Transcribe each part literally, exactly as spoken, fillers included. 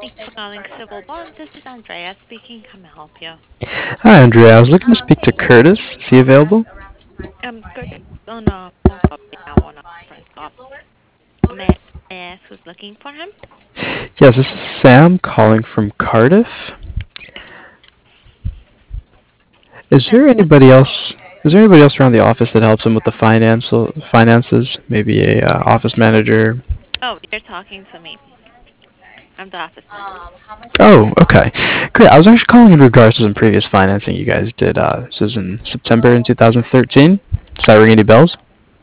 Thank you for calling Civil Bond. This is Andrea speaking. How may I help you? Hi, Andrea. I was looking to speak to Curtis. Is he available? Um, Curtis on a phone call right now on a conference call. May I ask who's looking for him? Yes, this is Sam calling from Cardiff. Is And there what? anybody else? Is there anybody else around the office that helps him with the financial finances? Maybe a uh, office manager. Oh, you're talking to me. I'm the office manager. Oh, okay, great. I was actually calling in regards to some previous financing you guys did. Uh, this was in September in two thousand thirteen. Does that ring any bells?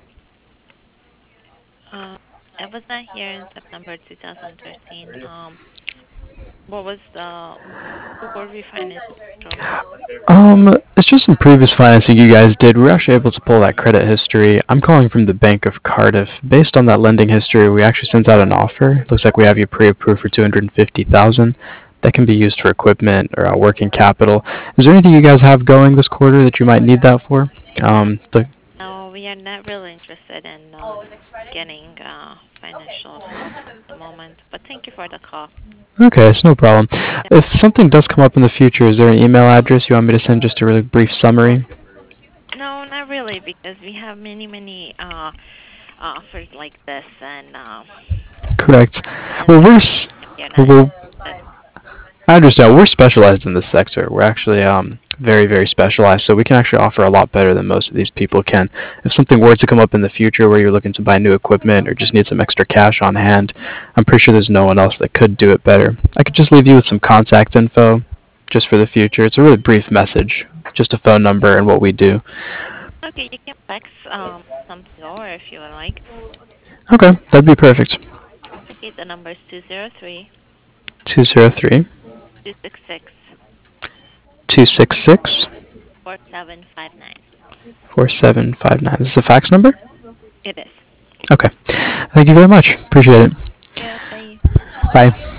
Uh, I was not here in September twenty thirteen. Um, what was the what were we financing from? Um, it's just some previous financing you guys did. We were actually able to pull that credit history. I'm calling from the Bank of Cardiff. Based on that lending history, we actually sent out an offer. Looks like we have you pre-approved for two hundred fifty thousand dollars. That can be used for equipment or uh, working capital. Is there anything you guys have going this quarter that you might need that for? Um, the No, we are not really interested in um, getting uh, financial help at the moment. But thank you for the call. Okay, it's no problem. If something does come up in the future, is there an email address you want me to send just a really brief summary? No, not really, because we have many, many uh, offers like this, and uh, Correct. and Well, we we're don't. s- We are not well, interested. I understand. We're specialized in this sector. We're actually um, very, very specialized, so we can actually offer a lot better than most of these people can. If something were to come up in the future where you're looking to buy new equipment or just need some extra cash on hand, I'm pretty sure there's no one else that could do it better. I could just leave you with some contact info just for the future. It's a really brief message, just a phone number and what we do. Okay, you can fax um something over if you would like. Okay, that'd be perfect. Okay, the number is two zero three two zero three, two six six two six six, four seven five nine. four seven five nine. Is this a fax number? It is. Okay. Thank you very much. Appreciate it. Yeah, bye. Bye.